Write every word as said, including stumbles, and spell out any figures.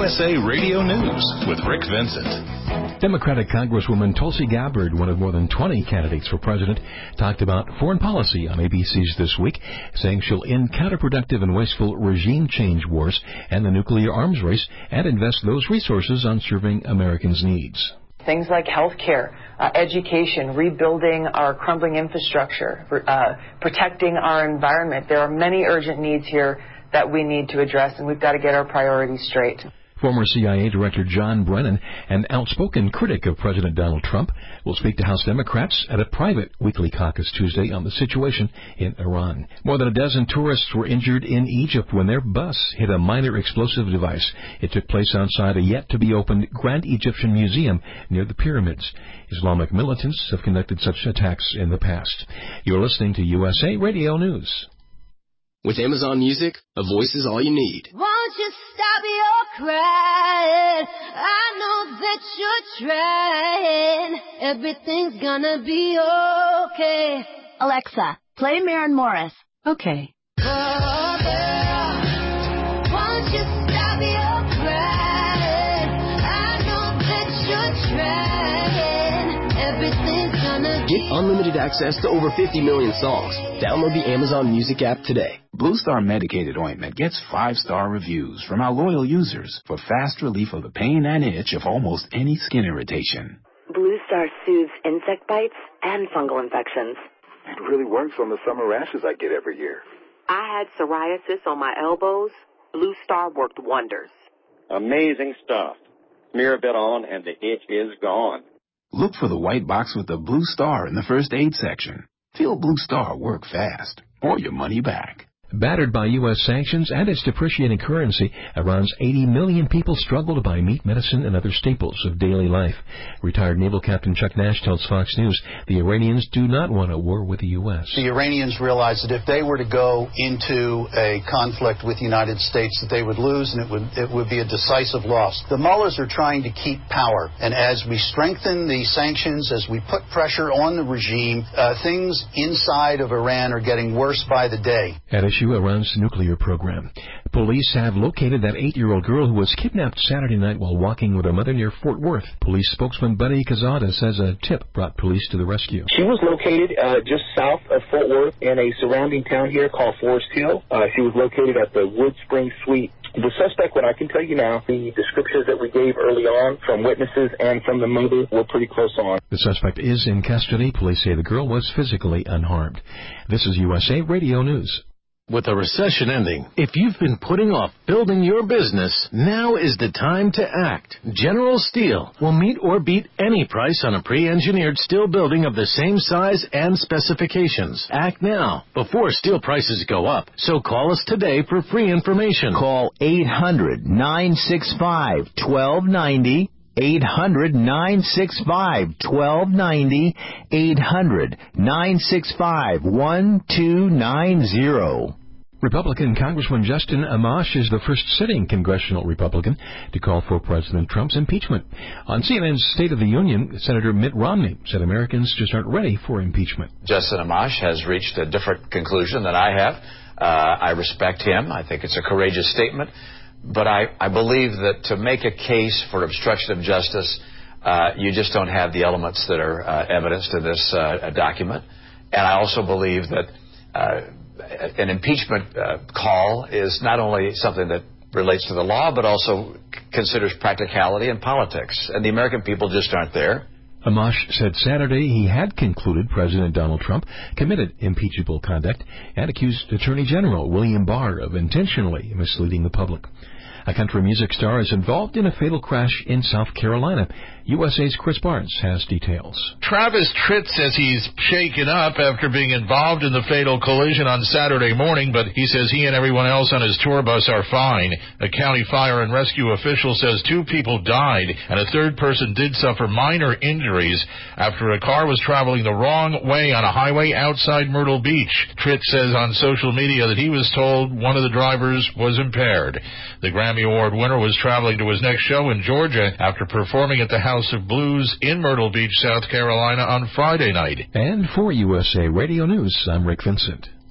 U S A Radio News with Rick Vincent. Democratic Congresswoman Tulsi Gabbard, one of more than twenty candidates for president, talked about foreign policy on A B C's This Week, saying she'll end counterproductive and wasteful regime change wars and the nuclear arms race and invest those resources on serving Americans' needs. Things like health care, uh, education, rebuilding our crumbling infrastructure, uh, protecting our environment. There are many urgent needs here that we need to address, and we've got to get our priorities straight. Former C I A Director John Brennan, an outspoken critic of President Donald Trump, will speak to House Democrats at a private weekly caucus Tuesday on the situation in Iran. More than a dozen tourists were injured in Egypt when their bus hit a minor explosive device. It took place outside a yet-to-be-opened Grand Egyptian Museum near the pyramids. Islamic militants have conducted such attacks in the past. You're listening to U S A Radio News. With Amazon Music, a voice is all you need. Won't you stop your crying? I know that you're trying. Everything's gonna be okay. Alexa, play Maren Morris. Okay. Oh, girl, won't you stop your crying? I know that you're trying. Everything's gonna be Get unlimited access to over fifty million songs. Download the Amazon Music app today. Blue Star Medicated Ointment gets five-star reviews from our loyal users for fast relief of the pain and itch of almost any skin irritation. Blue Star soothes insect bites and fungal infections. It really works on the summer rashes I get every year. I had psoriasis on my elbows. Blue Star worked wonders. Amazing stuff. Smear a bit on and the itch is gone. Look for the white box with the Blue Star in the first aid section. Feel Blue Star work fast, or your money back. Battered by U S sanctions and its depreciating currency, Iran's eighty million people struggle to buy meat, medicine, and other staples of daily life. Retired Naval Captain Chuck Nash tells Fox News the Iranians do not want a war with the U S. The Iranians realize that if they were to go into a conflict with the United States, that they would lose, and it would it would be a decisive loss. The mullahs are trying to keep power, and as we strengthen the sanctions, as we put pressure on the regime, uh, things inside of Iran are getting worse by the day. At issue, Iran's nuclear program. Police have located that eight-year-old girl who was kidnapped Saturday night while walking with her mother near Fort Worth. Police spokesman Buddy Kazada says a tip brought police to the rescue. She was located uh, just south of Fort Worth in a surrounding town here called Forest Hill. Uh, she was located at the Wood Spring Suite. The suspect, what I can tell you now, the descriptions that we gave early on from witnesses and from the mother were pretty close on. The suspect is in custody. Police say the girl was physically unharmed. This is U S A Radio News. With a recession ending, if you've been putting off building your business, now is the time to act. General Steel will meet or beat any price on a pre-engineered steel building of the same size and specifications. Act now, before steel prices go up. So call us today for free information. Call eight hundred, nine six five, one two nine zero. eight hundred, nine six five, one two nine zero. eight hundred, nine six five, one two nine zero. Republican Congressman Justin Amash is the first sitting congressional Republican to call for President Trump's impeachment. On C N N's State of the Union, Senator Mitt Romney said Americans just aren't ready for impeachment. Justin Amash has reached a different conclusion than I have. Uh, I respect him. I think it's a courageous statement. But I, I believe that to make a case for obstruction of justice, uh, you just don't have the elements that are uh, evidenced in this uh, document. And I also believe that uh, an impeachment uh, call is not only something that relates to the law, but also c- considers practicality and politics. And the American people just aren't there. Amash said Saturday he had concluded President Donald Trump committed impeachable conduct and accused Attorney General William Barr of intentionally misleading the public. A country music star is involved in a fatal crash in South Carolina. U S A's Chris Barnes has details. Travis Tritt says he's shaken up after being involved in the fatal collision on Saturday morning, but he says he and everyone else on his tour bus are fine. A county fire and rescue official says two people died and a third person did suffer minor injuries after a car was traveling the wrong way on a highway outside Myrtle Beach. Tritt says on social media that he was told one of the drivers was impaired. The Grammy Award winner was traveling to his next show in Georgia after performing at the House of Blues in Myrtle Beach, South Carolina on Friday night. And for U S A Radio News, I'm Rick Vincent.